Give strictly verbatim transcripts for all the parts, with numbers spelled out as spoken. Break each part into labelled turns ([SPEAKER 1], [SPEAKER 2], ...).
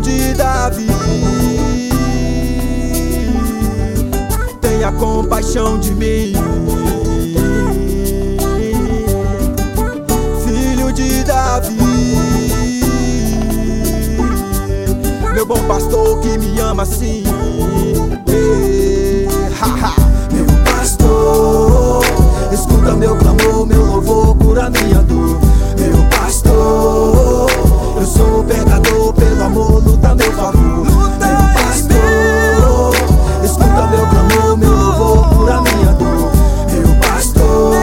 [SPEAKER 1] de Davi, tenha compaixão de mim. Filho de Davi, meu bom pastor que me ama assim. Ei, ha, ha. Meu pastor, escuta meu clamor, meu louvor, cura minha dor. Meu pastor, eu sou pecador, pelo amor luta meu favor. Meu pastor, escuta meu clamor, meu louvor, cura minha dor. Meu pastor,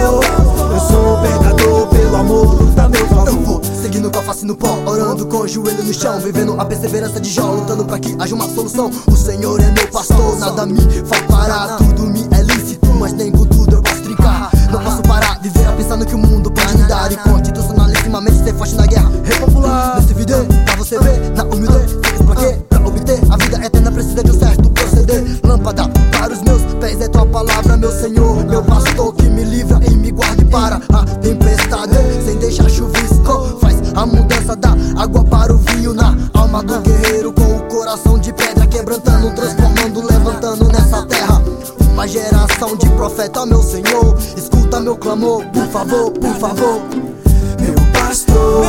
[SPEAKER 1] eu sou pecador, pelo amor luta meu favor.
[SPEAKER 2] Eu vou seguindo com a face no pó, orando com o joelho no chão, vivendo a perseverança de Jó, lutando pra que haja uma solução. O Senhor é meu pastor, nada me faltará. Tudo me é lícito, mas nem com tudo eu posso trincar. Não posso parar, viver a pensar no que o mundo pode me dar. E constitucionalissimamente ser forte na guerra, rei popular. Nesse vídeo, pra você ver, na humildade, fiz pra quê? Pra obter a vida eterna precisa de um certo proceder. Lâmpada para os meus pés é tua palavra, meu Senhor, meu pastor que me livra e me guarde para a tempestade. Sem deixar chuvisco, faz a mudança da água para o vinho na alma do guerreiro, com o coração de pedra, quebrantando, transformando, levantando nessa terra uma geração de profeta, meu Senhor. Escuta meu clamor, por favor, por favor.
[SPEAKER 1] Meu pastor,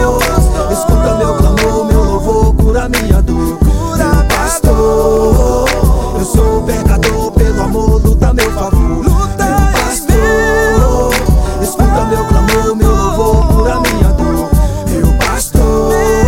[SPEAKER 1] escuta meu clamor, meu louvor, cura minha dor. Meu pastor, eu sou pecador, pelo amor luta meu favor. Meu pastor, escuta meu clamor, meu louvor, cura minha dor. Meu pastor,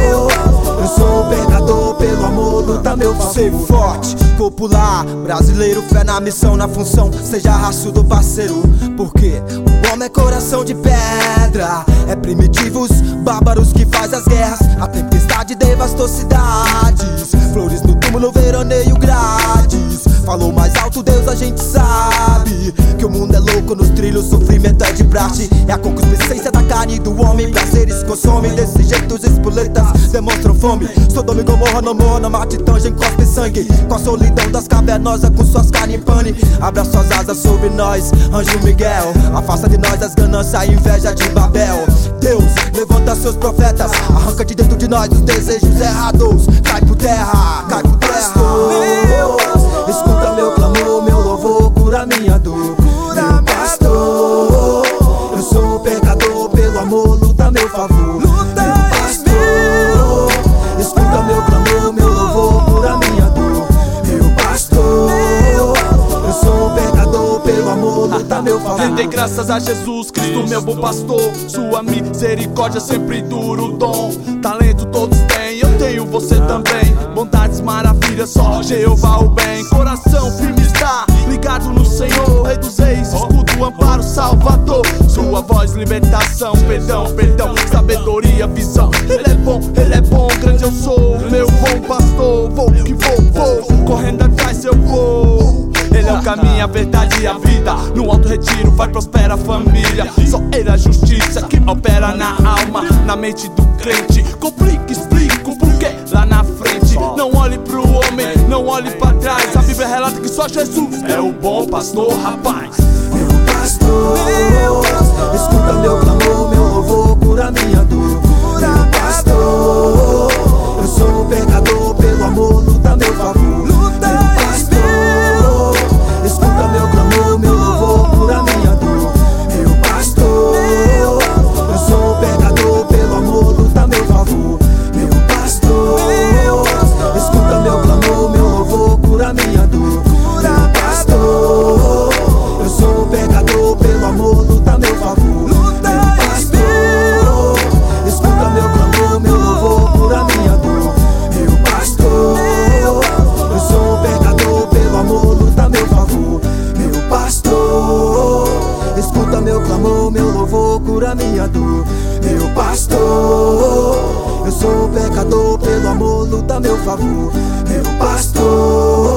[SPEAKER 1] eu sou pecador, pelo amor luta meu favor. Ser forte, popular, brasileiro, fé na missão, na função, seja raçudo parceiro. Porque o homem é coração de pedra, é primitivos, bárbaros que faz as guerras. A tempestade devastou cidades, flores no túmulo, veraneio grátis. Falou mais alto Deus, a gente sabe que o mundo é louco nos trilhos, sofrimento é de praxe. É a concupiscência da carne do homem, prazeres consomem. Desse jeito os espoletas demonstram fome. Sodoma e Gomorra não morra, não mate tangem, cospe sangue. Com a solidão das cavernosas, com suas carnes em pane. Abra suas asas sobre nós, anjo Miguel. Afasta de nós as ganâncias, a inveja de Babel. Deus, levanta seus profetas, arranca de dentro de nós os desejos errados. Cai por terra, cai por terra. Pastor, escuta meu clamor, meu louvor, cura minha dor. Meu pastor, eu sou pecador, pelo amor luta meu favor. Meu pastor, escuta meu clamor, meu louvor, cura minha dor. Meu pastor, eu sou pecador, pelo amor luta meu favor.
[SPEAKER 3] Rendei graças a Jesus Cristo, meu bom pastor. Sua misericórdia sempre dura o dom. Talento todos têm, eu tenho você também. Bondades, maravilhas, só Jeová o bem. Coração firme está, ligado no Senhor, Rei dos reis, escudo, amparo, salvador. Sua voz, libertação, perdão, perdão, sabedoria, visão. Ele é bom, ele é bom, grande eu sou, meu bom pastor. Vou que vou, vou, correndo atrás eu vou. Ele é o caminho, a verdade e a vida. No alto retiro vai prosperar a família. Só ele é a justiça que opera na alma, na mente do crente. Complica, explica o porquê lá na frente. Não olhe pro homem, não olhe pra trás. A Bíblia relata que só Jesus é o bom pastor, rapaz.
[SPEAKER 1] Meu pastor, escuta meu clamor, meu louvor, cura minha dor. Meu pastor, eu sou pecador, pelo amor luta meu favor. Meu pastor, escuta meu clamor, meu louvor, cura minha dor. Meu pastor, eu sou pecador, pelo amor luta meu favor. Meu pastor, escuta meu clamor, meu louvor, cura minha dor. Meu pastor, eu sou pecador, pelo amor luta meu favor. Meu pastor, escuta meu clamor, meu louvor, cura minha dor. Meu pastor, eu sou pecador, pelo amor luta meu favor. Meu pastor, escuta meu clamor, meu louvor, cura minha dor. Meu pastor, eu sou pecador, pelo amor luta meu favor. Meu pastor,